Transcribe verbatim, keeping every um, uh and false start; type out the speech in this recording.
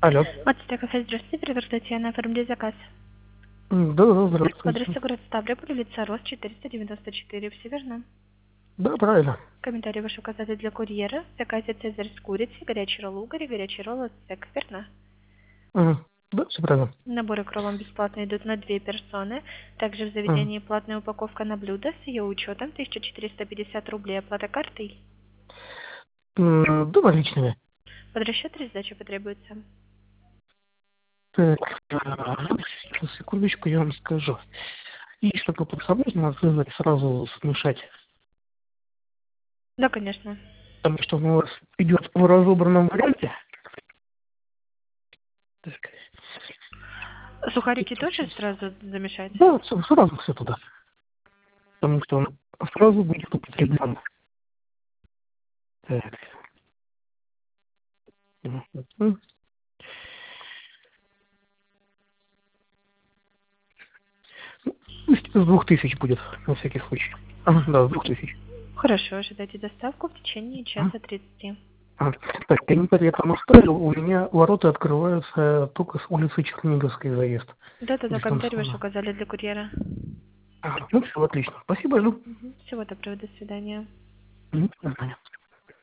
Алло. Мацтя кафе, здравствуйте, оператор Татьяна, оформили заказ. М, Да, да, По здравствуйте. адресу город Ставрополь, улица Рост, четыреста девяносто четыре, все верно? Да, правильно. Комментарий ваш указатель для курьера. В заказе цезарь с курицей, горячий ролл угорь и горячий ролл от стек, верно? Мгм. Да, все правильно. Наборы к роллам бесплатно идут на две персоны. Также в Мгм. заведении платная упаковка на блюдо с ее учетом тысяча четыреста пятьдесят рублей, оплата картой. М, Да, наличными. Под расчет или сдача потребуется? Так, сейчас, секундочку, я вам скажу. И чтобы подсобить, надо выбрать сразу смешать. Да, конечно. Потому что он у вас идет в разобранном варианте. Так, Сухарики тут тоже сейчас. сразу замешать? Да, всё, сразу все туда. Потому что он сразу будет употреблен. Так. Мгм. Пусть с двух тысяч будет, на всякий случай. Ага, да, с двух тысяч. Хорошо, ожидайте доставку в течение Ага. часа тридцати. А, так, комментарий я там оставил. У меня ворота открываются только с улицы Черниговской заезд. Да-да-да, комментарий ваш Дистанционно. указали для курьера. Ага, ну все, отлично. Спасибо, жду. Мгм. Всего доброго, до свидания. Мгм, до свидания.